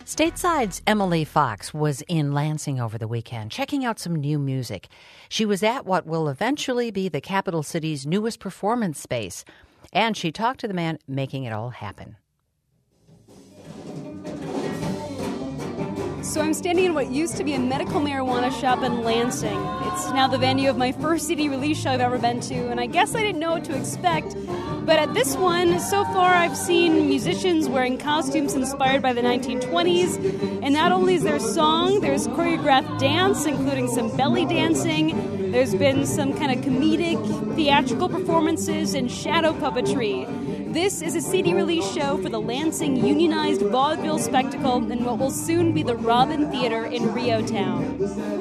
Stateside's Emily Fox was in Lansing over the weekend, checking out some new music. She was at what will eventually be the capital city's newest performance space, and she talked to the man making it all happen. So I'm standing in what used to be a medical marijuana shop in Lansing. It's now the venue of my first CD release show I've ever been to, and I guess I didn't know what to expect. But at this one, so far I've seen musicians wearing costumes inspired by the 1920s. And not only is there song, there's choreographed dance, including some belly dancing. There's been some kind of comedic, theatrical performances and shadow puppetry. This is a CD release show for the Lansing Unionized Vaudeville Spectacle in what will soon be the Robin Theater in Riotown.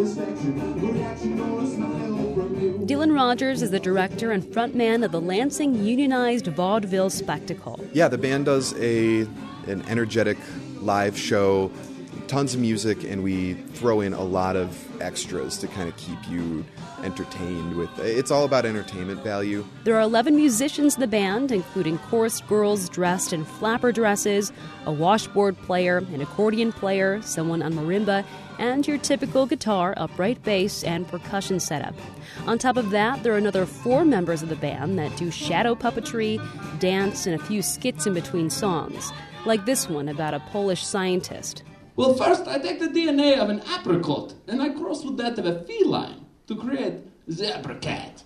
Dylan Rogers is the director and frontman of the Lansing Unionized Vaudeville Spectacle. Yeah, the band does an energetic live show, tons of music, and we throw in a lot of extras to kind of keep you entertained with. It's all about entertainment value. There are 11 musicians in the band, including chorus girls dressed in flapper dresses, a washboard player, an accordion player, someone on marimba, and your typical guitar, upright bass, and percussion setup. On top of that, there are another 4 members of the band that do shadow puppetry, dance, and a few skits in between songs, like this one about a Polish scientist. Well, first I take the DNA of an apricot, and I cross with that of a feline to create the apricot.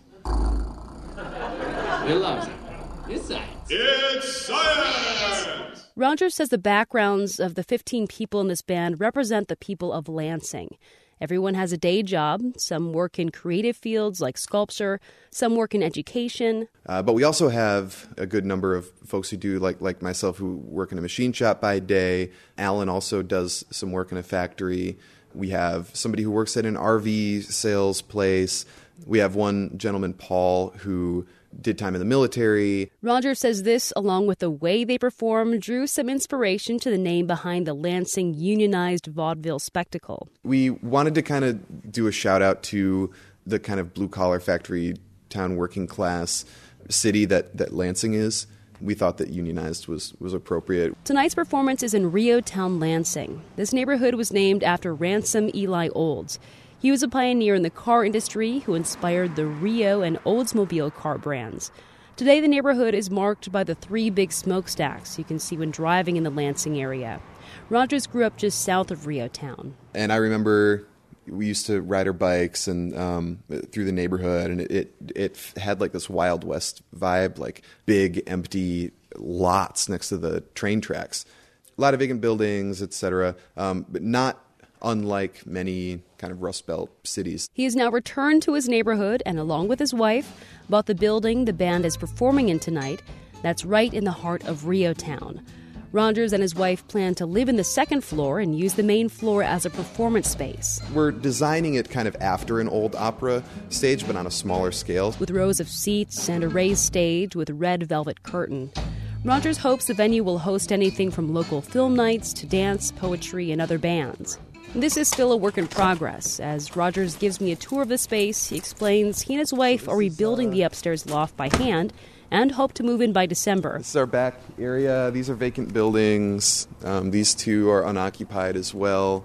He loves it. It's science. It's science! Rogers says the backgrounds of the 15 people in this band represent the people of Lansing. Everyone has a day job. Some work in creative fields like sculpture. Some work in education. But we also have a good number of folks who do, like myself, who work in a machine shop by day. Alan also does some work in a factory. We have somebody who works at an RV sales place. We have one gentleman, Paul, who did time in the military. Rogers says this, along with the way they perform, drew some inspiration to the name behind the Lansing Unionized Vaudeville Spectacle. We wanted to kind of do a shout out to the kind of blue-collar factory town working class city that Lansing is. We thought that unionized was appropriate. Tonight's performance is in Riotown, Lansing. This neighborhood was named after Ransom Eli Olds. He was a pioneer in the car industry who inspired the Rio and Oldsmobile car brands. Today, the neighborhood is marked by the 3 big smokestacks you can see when driving in the Lansing area. Rogers grew up just south of Riotown. And I remember we used to ride our bikes and through the neighborhood, and it had like this Wild West vibe, like big empty lots next to the train tracks. A lot of vacant buildings, etc., but not unlike many kind of Rust Belt cities. He has now returned to his neighborhood and, along with his wife, bought the building the band is performing in tonight. That's right in the heart of Riotown. Rogers and his wife plan to live in the second floor and use the main floor as a performance space. We're designing it kind of after an old opera stage, but on a smaller scale. With rows of seats and a raised stage with a red velvet curtain. Rogers hopes the venue will host anything from local film nights to dance, poetry, and other bands. This is still a work in progress. As Rogers gives me a tour of the space, he explains he and his wife are rebuilding the upstairs loft by hand and hope to move in by December. This is our back area. These are vacant buildings. These 2 are unoccupied as well.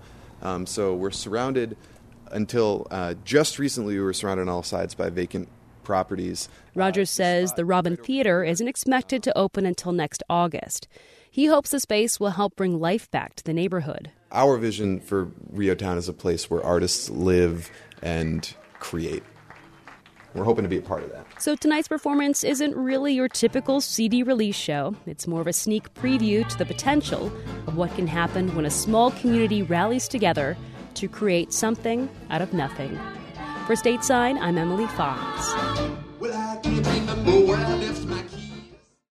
So we're surrounded until just recently we were surrounded on all sides by vacant properties. Rogers says the Robin Theater isn't expected to open until next August. He hopes the space will help bring life back to the neighborhood. Our vision for Riotown is a place where artists live and create. We're hoping to be a part of that. So tonight's performance isn't really your typical CD release show. It's more of a sneak preview to the potential of what can happen when a small community rallies together to create something out of nothing. For Stateside, I'm Emily Fox. Well, I can't remember where